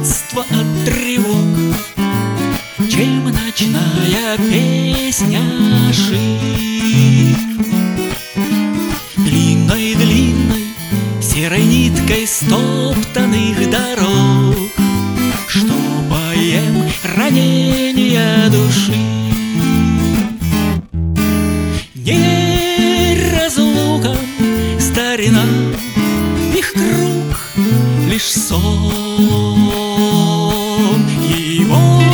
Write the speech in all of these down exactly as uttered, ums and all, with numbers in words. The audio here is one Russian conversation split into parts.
бегство от тревог, чем ночная песня ши. Длинной-длинной серой ниткой стоптанных дорог штопаем ранения души. Не разлукам старина, их круг лишь сон его.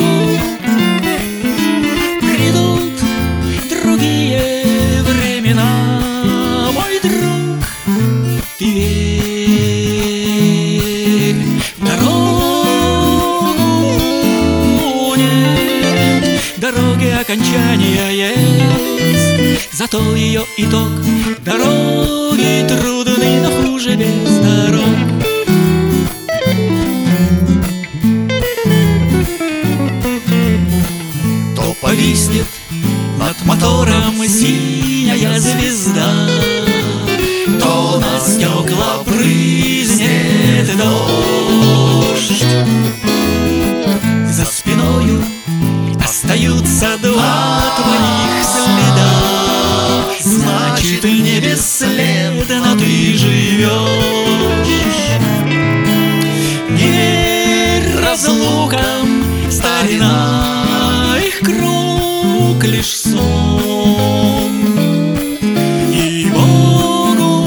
Придут другие времена, мой друг, ты верь в дорогу. Нет дороги окончания есть, зато ее итог. Дороги трудны, но хуже без дорог. То повиснет над мотором синяя звезда, то на стекла брызнет дождь. За спиною остаются два твоих следа, значит, не бесследно ты живешь. Не разлукам старина, их круг лишь сон. И Богу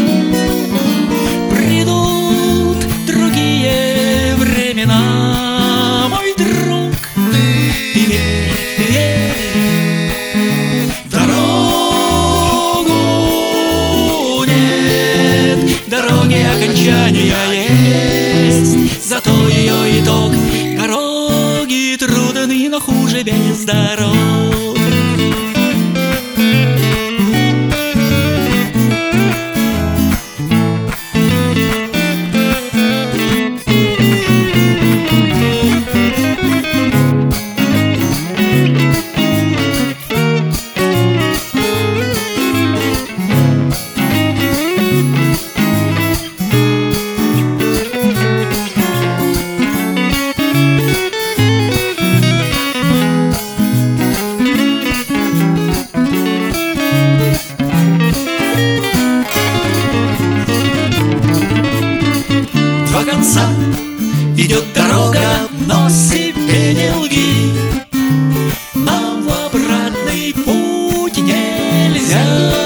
придут другие времена, мой друг, ты верь, ты верь в дорогу. Нет дороги окончания есть, зато ее итог. Дороги трудны, но хуже без дорог. Два конца идет дорога, но себе не лги, нам в обратный путь нельзя.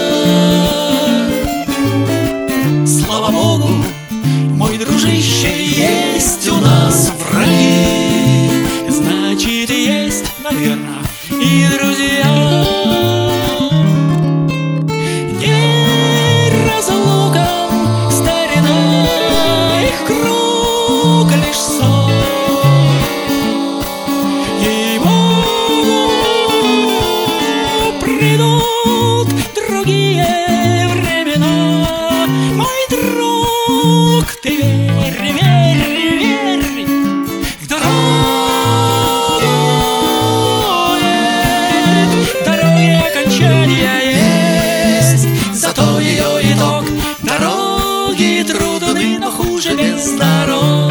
Слава Богу, мой дружище, есть у нас враги, значит, есть, наверное, и друзья. Придут другие времена, мой друг, ты верь, верь, верь в дорогу. Нет дороги окончания есть, зато ее итог. Дороги трудны, но хуже без дорог.